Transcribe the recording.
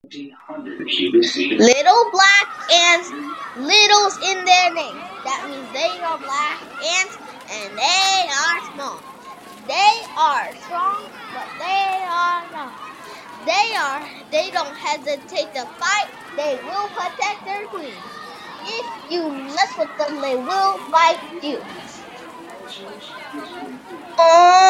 Little black ants, littles in their name. That means they are black ants and they are small. They are strong, but they are not. They don't hesitate to fight. They will protect their queen. If you mess with them, they will bite you.